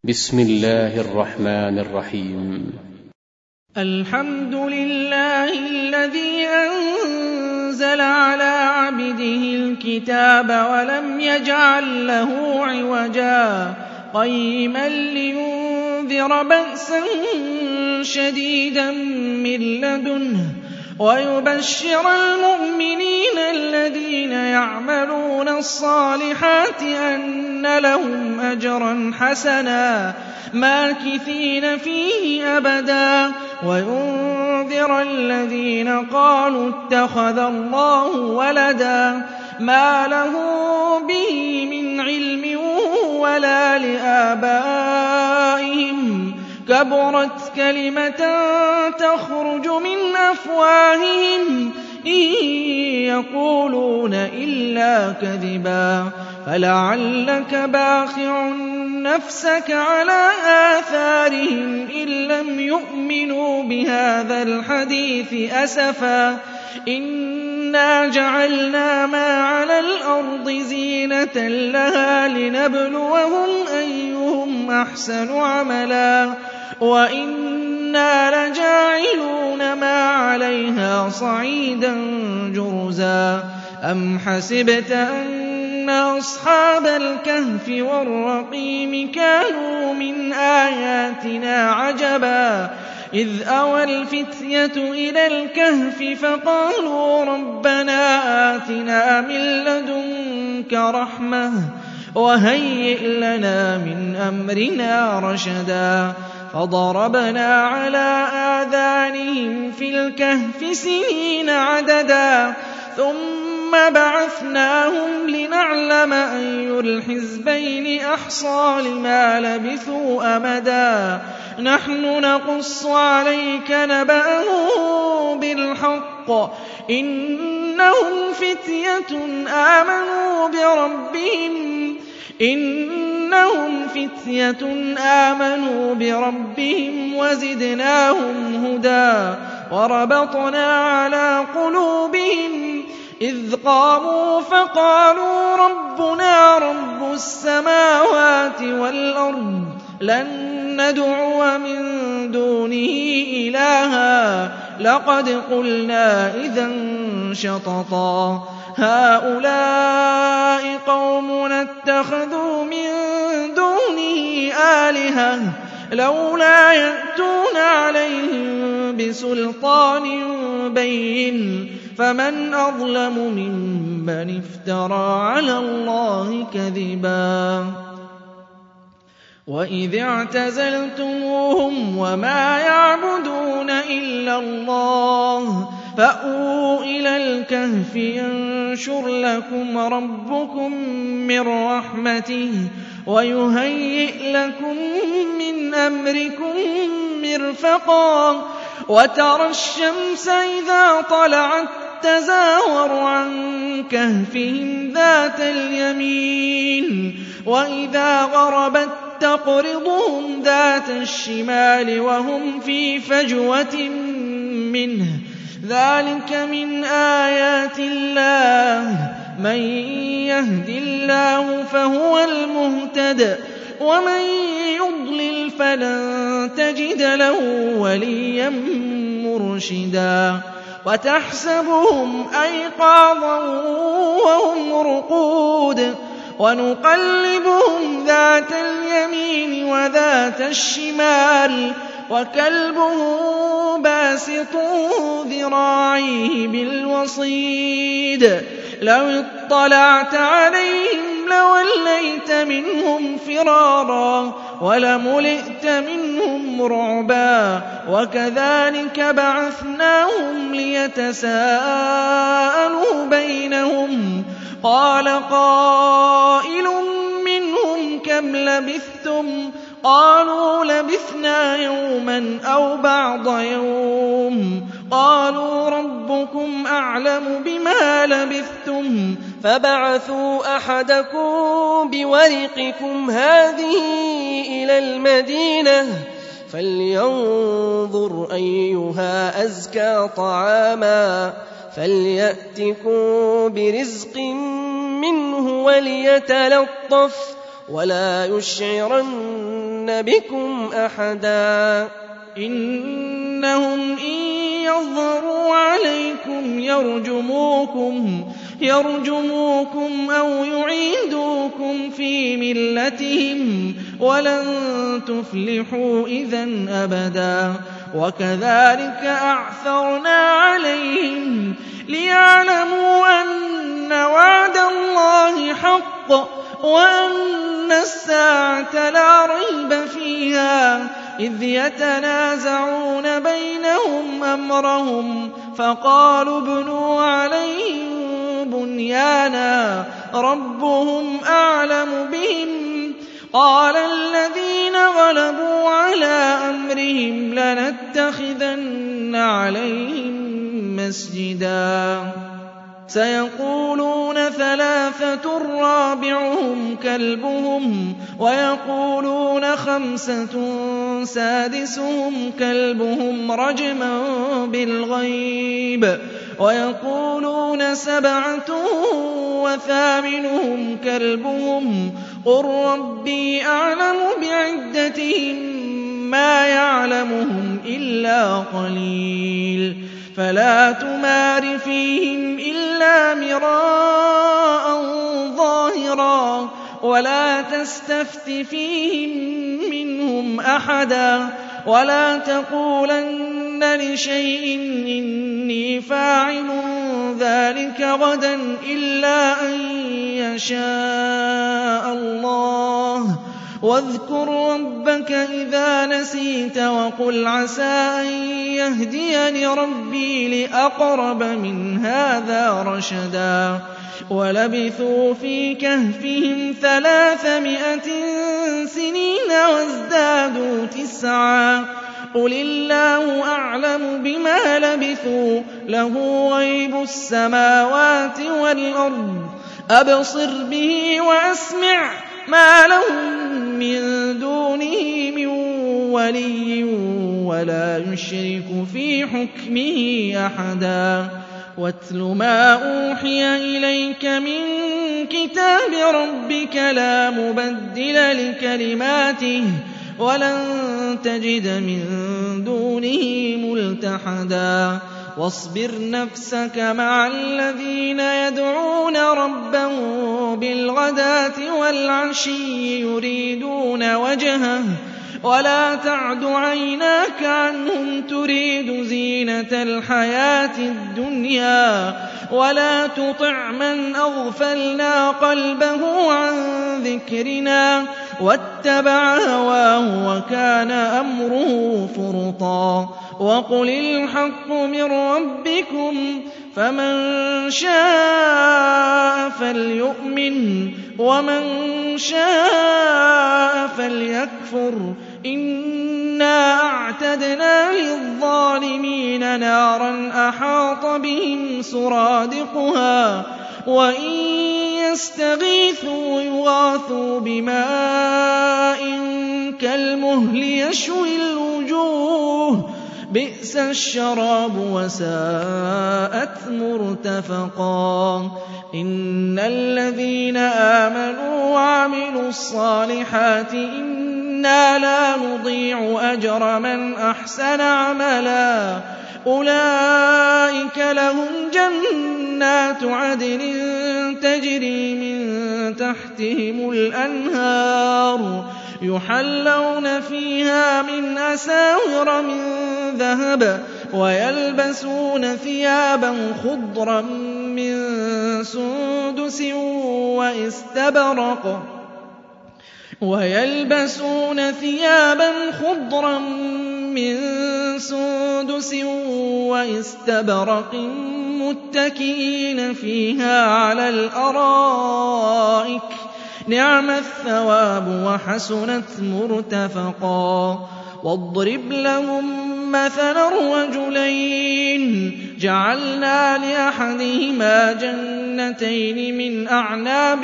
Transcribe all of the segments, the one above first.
بسم الله الرحمن الرحيم. الحمد لله الذي أنزل على عبده الكتاب ولم يجعل له عوجا قيما لينذر بأسا شديدا من لدنه ويبشر المؤمنين الذين يعملون الصالحات أن لهم أجرا حسنا ماكثين فيه أبدا وينذر الذين قالوا اتخذ الله ولدا ما له به من علم ولا لآبائهم كبرت كلمة تخرج من أفواههم إن يقولون إلا كذبا فلعلك باخع نفسك على آثارهم إن لم يؤمنوا بهذا الحديث أسفا إنا جعلنا ما على الأرض زينة لها لنبلوهم أيهم أحسن عملا وإنا لجاعلون ما عليها صعيدا جرزا أم حسبت أن أصحاب الكهف والرقيم كانوا من آياتنا عجبا إذ أوى الفتية إلى الكهف فقالوا ربنا آتنا من لدنك رحمة وهيئ لنا من أمرنا رشدا فضربنا على آذانهم في الكهف سنين عددا ثم بعثناهم لنعلم أي الحزبين أحصى لما لبثوا أمدا نحن نقص عليك نبأهم بالحق إنهم فتية آمنوا بربهم وزدناهم هدى وربطنا على قلوبهم إذ قاموا فقالوا ربنا رب السماوات والأرض لن ندعو من دونه إلها لقد قلنا إذا شططا هؤلاء قومنا اتخذوا من دونه آلهة لولا يأتون عليهم بسلطان بين فمن أظلم ممن افترى على الله كذبا وإذ اعتزلتموهم وما يعبدون إلا الله فأووا إلى الكهف ينشر لكم ربكم من رحمته ويهيئ لكم من أمركم مرفقا وترى الشمس إذا طلعت تزاور عن كهفهم ذات اليمين وإذا غربت تقرضهم ذات الشمال وهم في فجوة منه ذلك من آيات الله من يهد الله فهو المهتد ومن يضلل فلن تجد له وليا مرشدا وتحسبهم أيقاظا وهم رقود ونقلبهم ذات اليمين وذات الشمال وكلبهم باسط ذراعيه بالوصيد لو اطلعت عليهم لوليت منهم فرارا ولملئت منهم رعبا وكذلك بعثناهم ليتساءلوا بينهم قال قائل منهم كم لبثتم قالوا لبثنا يوما أو بعض يوم قالوا ربكم أعلم بما لبثتم فبعثوا أحدكم بورقكم هذه إلى المدينة فلينظر أيها أزكى طعاما فليأتكم برزق منه ولا يشعرن بكم أحدا إنهم إن يظهروا عليكم يرجموكم أو يعيدوكم في ملتهم ولن تفلحوا إذا أبدا وكذلك أعثرنا عليهم ليعلموا أن وعد الله حق وأن الساعة لا ريب فيها إذ يتنازعون بينهم أمرهم فقالوا ابنوا عليهم بنيانا ربهم أعلم بهم قال الذين غلبوا على أمرهم لنتخذن عليهم مسجدا سيقولون 3 رابعهم كلبهم ويقولون 5 سادسهم كلبهم رجما بالغيب ويقولون 7 وثامنهم كلبهم قل ربي أعلم بعدتهم ما يعلمهم إلا قليل فلا تمار فيهم إلا مراء ظاهرا ولا تستفت فيهم منهم أحدا ولا تقولن لشيء إني فاعل ذلك غدا إلا أن يشاء الله واذكر ربك إذا نسيت وقل عسى أن يهديني ربي لأقرب من هذا رشدا ولبثوا في كهفهم 300 سنين وازدادوا 9 قل الله أعلم بما لبثوا له غيب السماوات والأرض أبصر به وأسمع ما لهم من دونه من ولي ولا يشرك في حكمه أحدا واتل ما أوحي إليك من كتاب ربك لا مبدل لكلماته ولن تجد من دونه ملتحدا واصبر نفسك مع الذين يدعون ربهم بالغداة والعشي يريدون وجهه ولا تعد عيناك عنهم تريد زينة الحياة الدنيا ولا تطع من أغفلنا قلبه عن ذكرنا واتبع هواه وكان أمره فرطا وقل الحق من ربكم فمن شاء فليؤمن ومن شاء فليكفر إنا أعتدنا للظالمين نارا أحاط بهم سرادقها وإن يستغيثوا يغاثوا بماء كالمهل يشوي الوجوه بئس الشراب وساءت مرتفقا إن الذين آمنوا وعملوا الصالحات إنا لا نضيع أجر من أحسن عملا أولئك لهم جنات عدن تجري من تحتهم الأنهار يحلون فيها من أساور من ذهب ويلبسون ثيابا خضرا من سندس واستبرق متكئين فيها على الأرائك نعم الثواب وحسنت مرتفقا واضرب لهم مثلا رجلين جعلنا لأحدهما جنتين من أعناب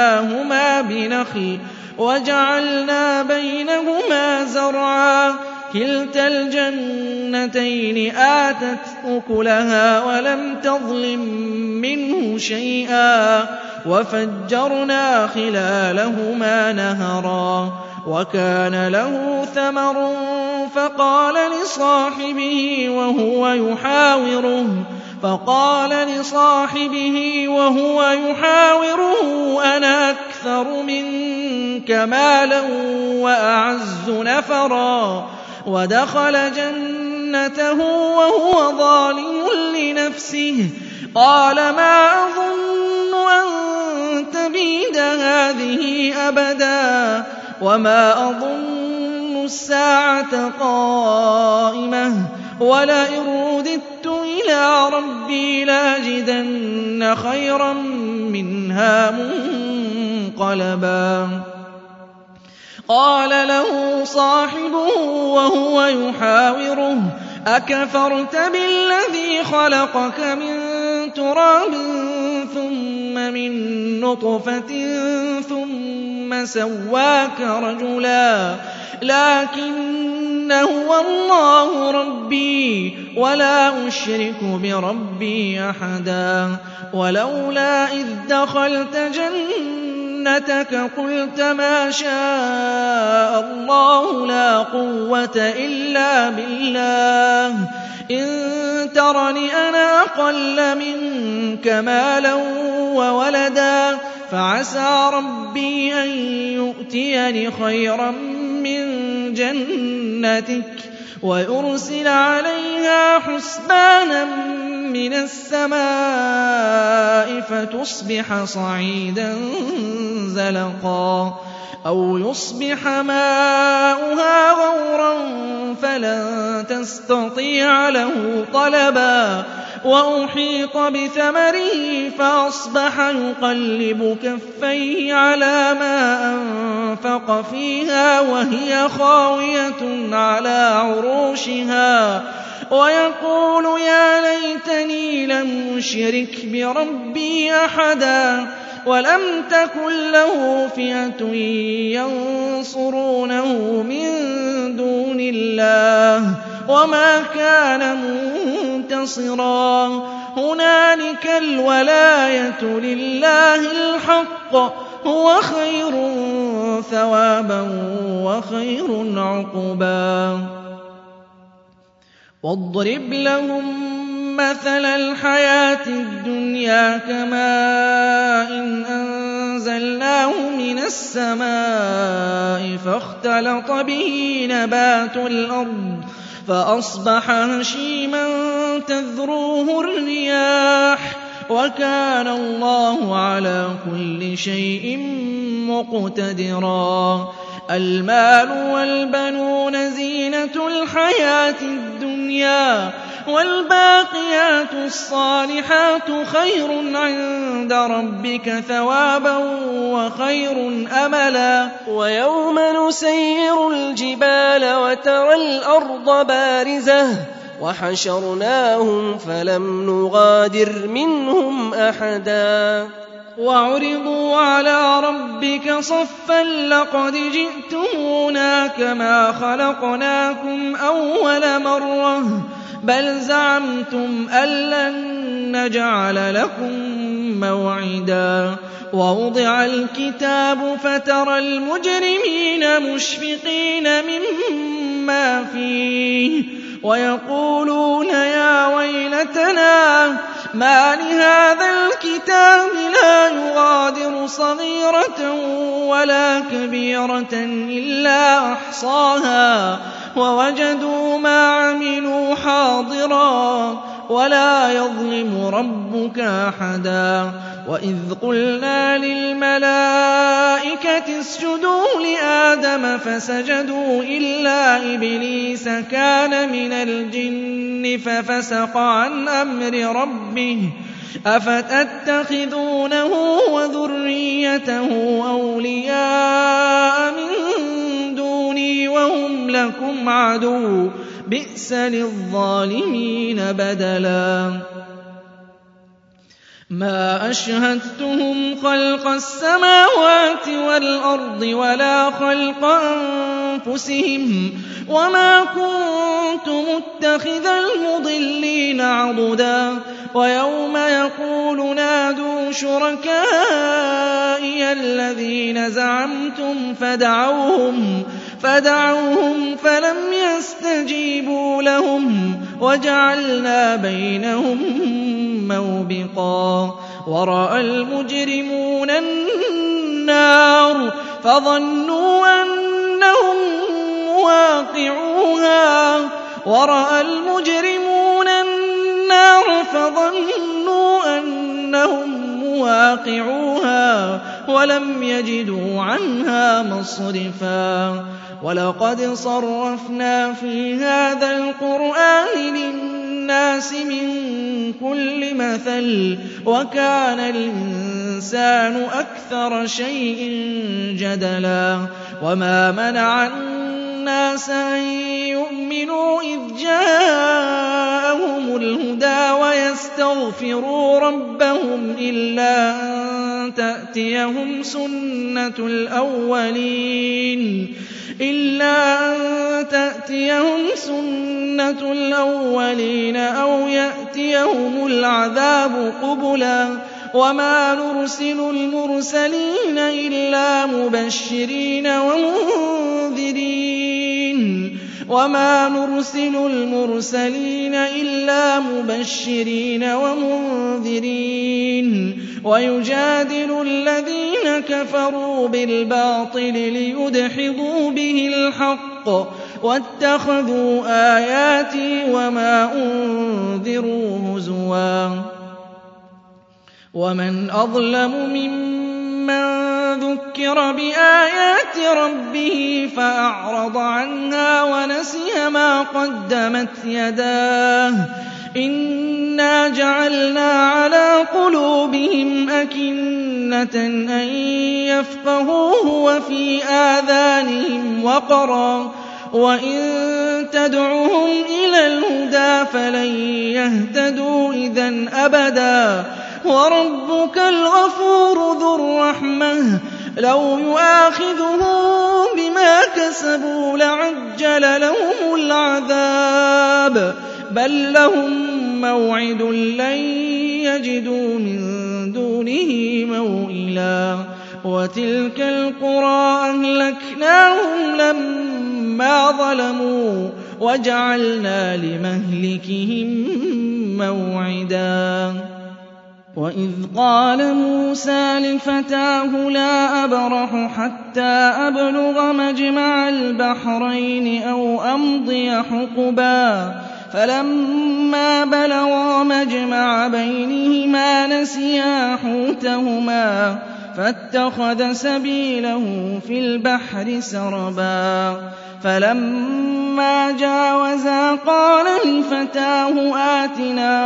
وحففناهما بنخل وجعلنا بينهما زرعا كِلْتَا الْجَنَّتَيْنِ آتَتْ أُكُلَهَا وَلَمْ تَظْلِم مِّنْهُ شَيْئًا وَفَجَّرْنَا خِلَالَهُمَا نَهَرًا وَكَانَ لَهُ ثَمَرٌ فَقَالَ لِصَاحِبِهِ وَهُوَ يُحَاوِرُهُ أَنَا أَكْثَرُ مِنكَ مَالًا وَأَعَزُّ نَفَرًا وَدَخَلَ جَنَّتَهُ وَهُوَ ظَالِمٌ لِّنَفْسِهِ قَالَ مَا أَظُنُّ أَن تَبِيدَ هَٰذِهِ أَبَدًا وَمَا أَظُنُّ السَّاعَةَ قَائِمَةً وَلَئِن رُّدِدتُّ إِلَىٰ رَبِّي لَأَجِدَنَّ خَيْرًا مِّنْهَا مُنقَلَبًا قَالَ له صَاحِبُهُ وَهُوَ يُحَاوِرُهُ أَكَفَرْتَ بِالَّذِي خَلَقَكَ مِن تُرَابٍ ثُمَّ مِن نُّطْفَةٍ ثُمَّ سَوَّاكَ رَجُلًا لَّٰكِنَّ هُوَ اللَّهُ رَبِّي وَلَا أُشْرِكُ بِرَبِّي أَحَدًا وَلَوْلَا إِذْ دَخَلْتَ جَنَّتَكَ قُلْتَ مَا شَاءَ اللَّهُ لَا قُوَّةَ إِلَّا بِاللَّهِ إِن تَرَنِ أَنَا أَقَلَّ مِنكَ مَالًا وَوَلَدًا فَعَسَىٰ رَبِّي أَن يُؤْتِيَنِ خَيْرًا مِّن جَنَّتِكَ وَيُرْسِلَ عَلَيْهَا حُسْبَانًا مِّنَ السَّمَاءِ فَتُصْبِحَ صَعِيدًا زَلَقًا أَوْ يُصْبِحَ مَاؤُهَا غَوْرًا فَلَن تَسْتَطِيعَ لَهُ طَلَبًا وَأُحِيطَ بِثَمَرِهِ فَأَصْبَحَ يُقَلِّبُ كَفَّيْهِ عَلَىٰ مَا أَنفَقَ فِيهَا وَهِيَ خَاوِيَةٌ عَلَىٰ عُرُوشِهَا وَيَقُولُ يَا لَيْتَنِي لَمْ أُشْرِكْ بِرَبِّي أَحَدًا وَلَمْ تَكُن لَّهُ فِئَةٌ يَنصُرُونَهُ مِن دُونِ اللَّهِ وَمَا كَانَ مُنتَصِرًا هُنَالِكَ الْوَلَايَةُ لِلَّهِ الْحَقِّ هُوَ خَيْرٌ ثَوَابًا وَخَيْرٌ عُقْبًا وَاضْرِبْ لَهُم مَّثَلَ الْحَيَاةِ الدُّنْيَا كَمَاءٍ أَنزَلْنَاهُ مِنَ السَّمَاءِ فَاخْتَلَطَ بِهِ نَبَاتُ الْأَرْضِ فَأَصْبَحَ هَشِيمًا تَذْرُوهُ الرِّيَاحُ وَكَانَ اللَّهُ عَلَىٰ كُلِّ شَيْءٍ مُّقْتَدِرًا الْمَالُ وَالْبَنُونَ زِينَةُ الْحَيَاةِ الدُّنْيَا وَالْبَاقِيَاتُ الصَّالِحَاتُ خَيْرٌ عِندَ رَبِّكَ ثَوَابًا وَخَيْرٌ أَمَلًا وَيَوْمَ نُسَيِّرُ الْجِبَالَ وَتَرَى الْأَرْضَ بَارِزَةً وَحَشَرْنَاهُمْ فَلَمْ نُغَادِرْ مِنْهُمْ أَحَدًا وَعُرِضُوا عَلَىٰ رَبِّكَ صَفًّا لَّقَدْ جِئْتُمُونَا كَمَا خَلَقْنَاكُمْ أَوَّلَ مَرَّةٍ بَلْ زَعَمْتُمْ أَن لَّن نَّجْعَلَ لَكُم مَّوْعِدًا وَوُضِعَ الْكِتَابُ فَتَرَى الْمُجْرِمِينَ مُشْفِقِينَ مِمَّا فِيهِ وَيَقُولُونَ يَا وَيْلَتَنَا مَالِ هَٰذَا الْكِتَابِ لَا يُغَادِرُ صَغِيرَةً وَلَا كَبِيرَةً إِلَّا أَحْصَاهَا وَوَجَدُوا مَا عَمِلُوا حَاضِرًا وَلَا يَظْلِمُ رَبُّكَ أَحَدًا وَإِذْ قُلْنَا لِلْمَلَائِكَةِ اسْجُدُوا لِآدَمَ فَسَجَدُوا إِلَّا إِبْلِيسَ كَانَ مِنَ الْجِنِّ فَفَسَقَ عَنْ أَمْرِ رَبِّهِ أَفَتَتَّخِذُونَهُ وَذُرِّيَّتَهُ أَوْلِيَاءَ مِن دُونِي وَهُمْ لَكُمْ عَدُوٌّ ۚ بِئْسَ لِلظَّالِمِينَ بَدَلًا مَا أَشْهَدتُّهُمْ خَلْقَ السَّمَاوَاتِ وَالْأَرْضِ وَلَا خَلْقَ أَنفُسِهِمْ وَمَا كُنتُ مُتَّخِذَ الْمُضِلِّينَ عَضُدًا وَيَوْمَ يَقُولُ نَادُوا شُرَكَائِيَ الَّذِينَ زَعَمْتُمْ فَدَعَوْهُمْ فَلَمْ يَسْتَجِيبُوا لَهُمْ وَجَعَلْنَا بَيْنَهُم مَّوْبِقًا وَرَأَى الْمُجْرِمُونَ النَّارَ فَظَنُّوا أَنَّهُم مُّوَاقِعُوهَا وَلَمْ يَجِدُوا عَنْهَا مَصْرِفًا وَلَقَدْ صَرَّفْنَا فِي هَٰذَا الْقُرْآنِ لِلنَّاسِ مِن كُلِّ مَثَلٍ وَكَانَ الْإِنسَانُ أَكْثَرَ شَيْءٍ جَدَلًا وَمَا مَنَعَ النَّاسَ أَن يُؤْمِنُوا إِذْ جَاءَهُمُ الْهُدَىٰ وَيَسْتَغْفِرُوا رَبَّهُمْ إِلَّا أَن تَأْتِيَهُمْ سُنَّةُ الْأَوَّلِينَ أَوْ يَأْتِيَهُمُ الْعَذَابُ قُبُلًا وَمَا نُرْسِلُ الْمُرْسَلِينَ إِلَّا مُبَشِّرِينَ وَمُنذِرِينَ وَيُجَادِلُ الَّذِينَ كَفَرُوا بِالْبَاطِلِ لِيُدْحِضُوا بِهِ الْحَقَّ وَاتَّخَذُوا آيَاتِي وَمَا أُنذِرُوا هُزُوًا وَمَنْ أَظْلَمُ مِمَّن ذُكِّرَ بِآيَاتِ رَبِّهِ فَأَعْرَضَ عَنْهَا وَنَسِيَ مَا قَدَّمَتْ يَدَاهُ إِنَّا جَعَلْنَا عَلَىٰ قُلُوبِهِمْ أَكِنَّةً أَن يَفْقَهُوهُ وَفِي آذَانِهِمْ وَقْرًا وَإِن تَدْعُهُمْ إِلَى الْهُدَىٰ فَلَن يَهْتَدُوا إِذًا أَبَدًا وَرَبُّكَ الْغَفُورُ ذُو الرَّحْمَةِ لَوْ يُؤَاخِذُهُم بِمَا كَسَبُوا لَعَجَّلَ لَهُمُ الْعَذَابَ بَل لَّهُم مَّوْعِدٌ لَّن يَجِدُوا مِن دُونِهِ مَوْئِلًا وَتِلْكَ الْقُرَىٰ أَهْلَكْنَاهُمْ لَمَّا ظَلَمُوا وَجَعَلْنَا لِمَهْلِكِهِم مَّوْعِدًا وَإِذْ قَالَ مُوسَىٰ لِفَتَاهُ لَا أَبْرَحُ حَتَّىٰ أَبْلُغَ مَجْمَعَ الْبَحْرَيْنِ أَوْ أَمْضِيَ حُقُبًا فَلَمَّا بَلَغَا مَجْمَعَ بَيْنِهِمَا نَسِيَا حُوتَهُمَا فَاتَّخَذَ سَبِيلَهُ فِي الْبَحْرِ سَرَبًا فَلَمَّا جَاوَزَا قَالَ لِفَتَاهُ آتِنَا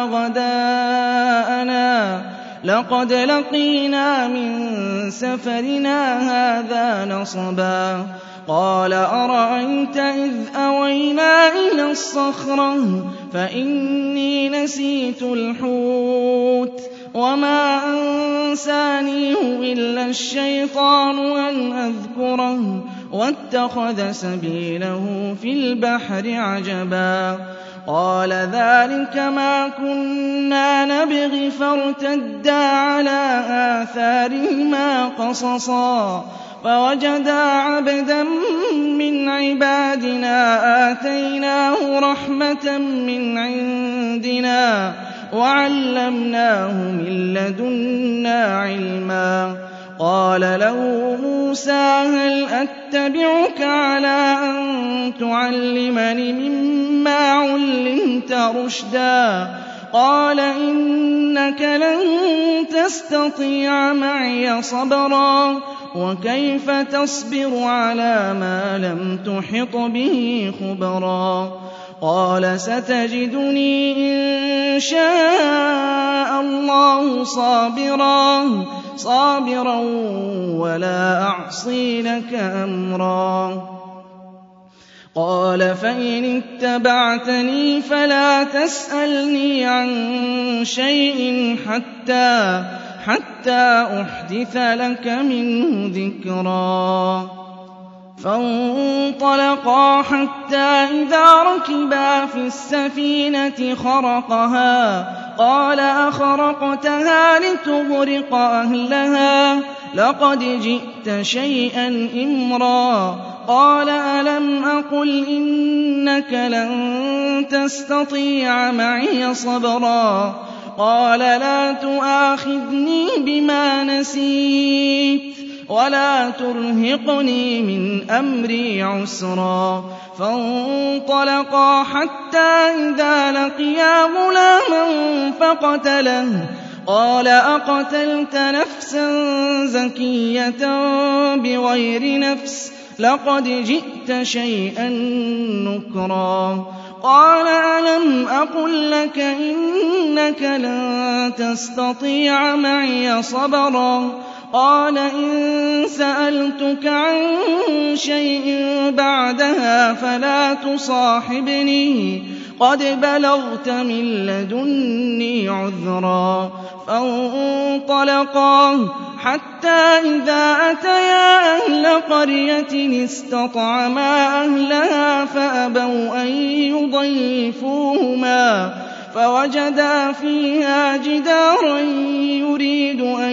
غَدَاءَنَا لَقَدْ لَقِينَا مِن سَفَرِنَا هَٰذَا نَصَبًا قَالَ أَرَأَيْتَ إِذْ أَوَيْنَا إِلَى الصَّخْرَةِ فَإِنِّي نَسِيتُ الْحُوتَ وَمَا أَنسَانِيهُ إِلَّا الشَّيْطَانُ أَنْ أَذْكُرَهُ وَاتَّخَذَ سَبِيلَهُ فِي الْبَحْرِ عَجَبًا قَالَ ذَٰلِكَ مَا كُنَّا نَبْغِ فَارْتَدَّا عَلَىٰ آثَارِهِمَا قَصَصًا فَوَجَدَا عَبْدًا مِّنْ عِبَادِنَا آتَيْنَاهُ رَحْمَةً مِّنْ عِندِنَا وَعَلَّمْنَاهُ مِن لَّدُنَّا عِلْمًا قَالَ لَهُ مُوسَىٰ هَلْ أَتَّبِعُكَ عَلَىٰ أَن تُعَلِّمَنِ مِمَّا عُلِّمْتَ رُشْدًا قَالَ إِنَّكَ لَن تَسْتَطِيعَ مَعِيَ صَبْرًا وَكَيْفَ تَصْبِرُ عَلَىٰ مَا لَمْ تُحِطْ بِهِ خُبْرًا قَالَ سَتَجِدُنِي إِن شَاءَ اللَّهُ صَابِرًا وَلَا أَعْصِي لَكَ أَمْرًا قال فإن اتبعتني فلا تسألني عن شيء حتى أحدث لك منه ذكرا. فانطلقا حتى إذا ركبا في السفينة خرقها قال أخرقتها لتغرق أهلها لقد جئت شيئا إمرا. قال ألم أقل إنك لن تستطيع معي صبرا. قال لا تؤاخذني بما نسيت ولا ترهقني من أمري عسرا. فانطلقا حتى إذا لقيا غلاما فقتله. قال أقتلت نفسا زكية بغير نفس لقد جئت شيئا نكرا. قال ألم أقل لك إنك لن تستطيع معي صبرا. قال إن سألتك عن شيء بعدها فلا تصاحبني قد بلغت من لدني عذرا. فانطلقا حتى إذا أتيا أهل قرية استطعما أهلها فأبوا أن يضيفوهما فوجدا فيها جدارا يريد أن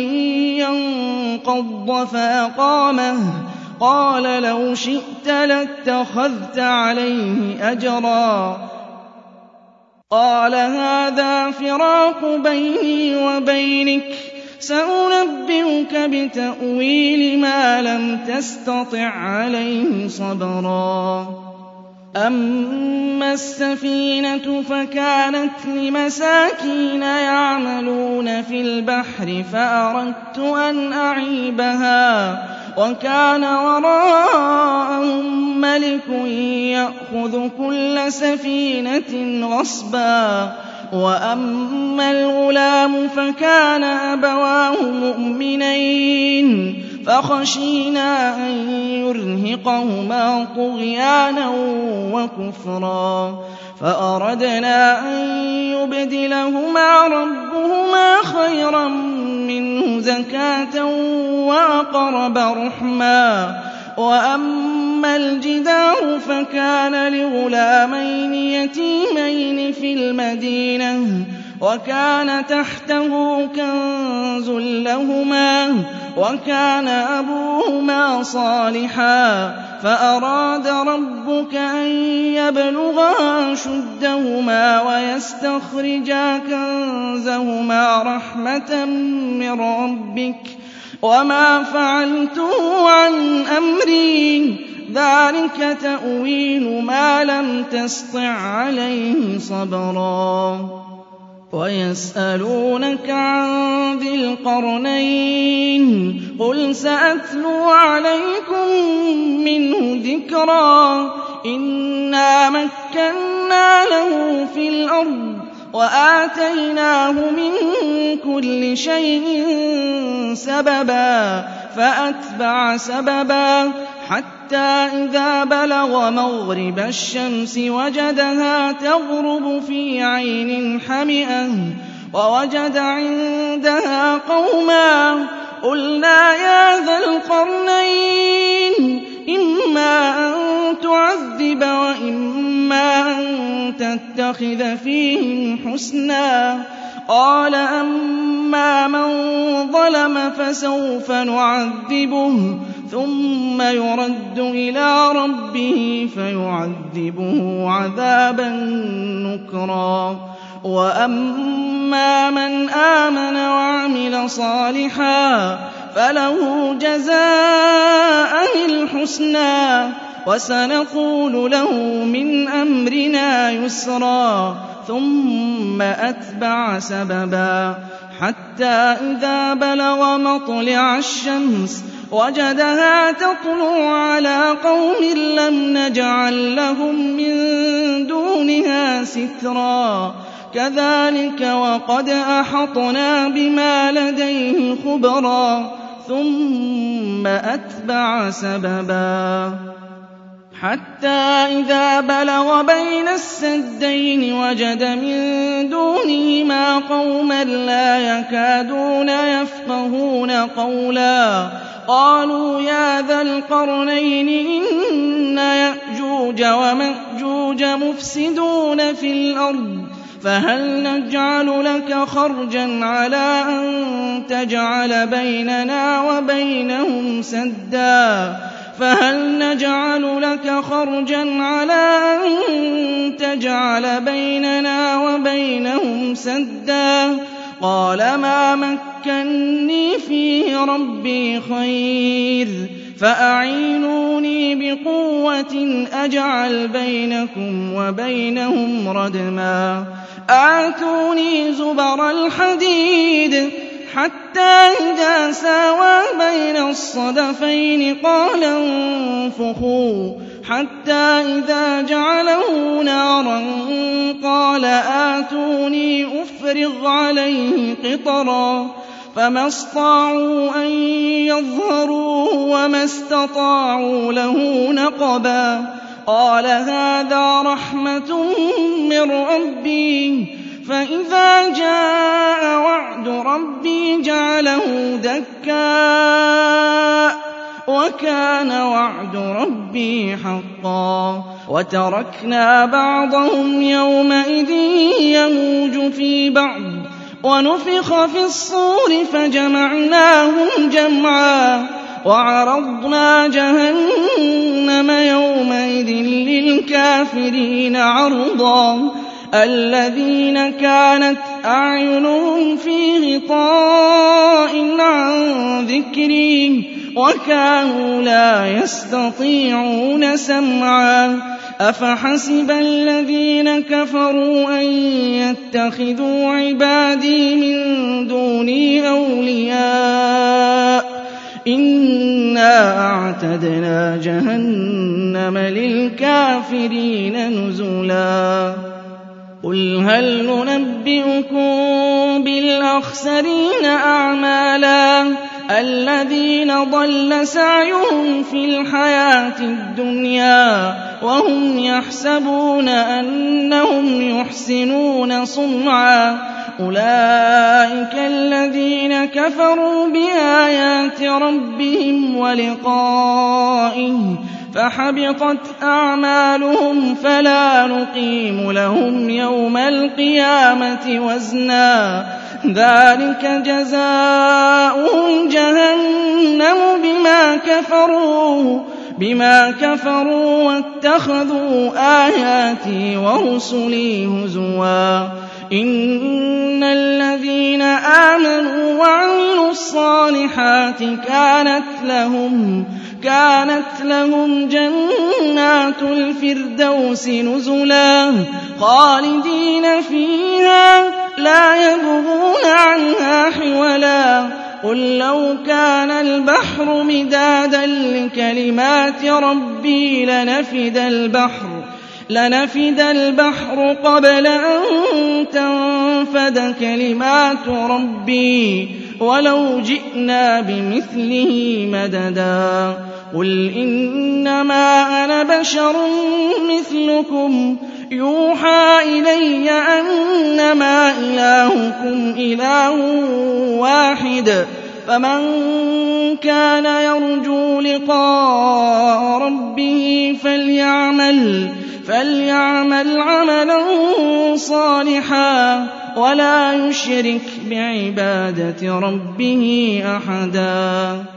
ينقض فأقامه. قال لو شئت لاتخذت عليه أجرا. قال هذا فراق بيني وبينك سأنبئك بتأويل ما لم تستطع عليه صبرا. أما السفينة فكانت لمساكين يعملون في البحر فأردت أن أعيبها وكان وراءهم ملك يأخذ كل سفينة غصبا. وأما الغلام فكان أبواه مؤمنين فخشينا أن يرهقهما طغيانا وكفرا. فأردنا أن يبدلهما ربهما خيرا منه زكاة وأقرب رحما. وأما الجدار فكان لغلامين يتيمين في المدينة وكان تحته كنز لهما وكان أبوهما صالحا. فأراد ربك أن يبلغا أشدهما ويستخرجا كنزهما رحمة من ربك وما فعلته عن أمري ذلك تأويل ما لم تسطع عليه صبرا. ويسألونك عن ذي القرنين قل سأتلو عليكم منه ذكرا. إنا مكنا له في الأرض وآتيناه من كل شيء سببا فأتبع سببا حتى إذا بلغ مغرب الشمس وجدها تغرب في عين حمئة ووجد عندها قوما. قلنا يا ذا القرنين إما أن تعذب وإما أن تتخذ فيهم حسنا. قال أما من ظلم فسوف نعذبه ثم يرد إلى ربه فيعذبه عذابا نكرا. وأما من آمن وعمل صالحا فله جزاء الحسنى وسنقول له من أمرنا يسرا. ثم أتبع سببا حتى إذا بلغ مطلع الشمس وجدها تطلع على قوم لم نجعل لهم من دونها سترا. كذلك وقد أحطنا بما لديه خبرا. ثم أتبع سببا حتى إذا بلغ بين السدين وجد من دونهما قوما لا يكادون يفقهون قولا قالوا يا ذا القرنين إن يأجوج ومأجوج مفسدون في الأرض فهل نجعل لك خرجا على أن تجعل بيننا وبينهم سدا فهل نجعل لك خرجا على أن تجعل بيننا وبينهم سدا قال ما مكني فيه ربي خير فأعينوني بقوة أجعل بينكم وبينهم ردما آتوني زبر الحديد حتى إذا ساوى بين الصدفين قال انفخوا حتى إذا جعله نارا قال آتوني أفرغ عليه قطرا فما استطاعوا أن يظهروه وما استطاعوا له نقبا قال هذا رحمة من ربي فإذا جاء وعد ربي جعله دكا وكان وعد ربي حقا وتركنا بعضهم يومئذ يموج في بعض ونفخ في الصور فجمعناهم جمعا وعرضنا جهنم يومئذ للكافرين عرضا الذين كانت أعينهم في غطاء عن ذكري وكانوا لا يستطيعون سمعا أفحسب الذين كفروا أن يتخذوا عبادي من دوني أولياء إنا أعتدنا جهنم للكافرين نزلا قل هل ننبئكم بالأخسرين أعمالا الذين ضل سعيهم في الحياة الدنيا وهم يحسبون أنهم يحسنون صنعا أولئك الذين كفروا بآيات ربهم ولقائه فحبطت أعمالهم فلا نقيم لهم يوم القيامة وزنا ذلك جزاؤهم جهنم بما كفروا واتخذوا آياتي ورسلي هزوا إن الذين آمنوا وعملوا الصالحات كانت لهم جنات الفردوس نزلا خالدين فيها لا يبغون عنها حولا قل لو كان البحر مدادا لكلمات ربي لنفد البحر قبل أن تنفد كلمات ربي ولو جئنا بمثله مددا قل إنما أنا بشر مثلكم يوحى إلي أنما إلهكم إله واحد فمن كان يرجو لقاء ربه فليعمل عملا صالحا ولا يشرك بعبادة ربه أحدا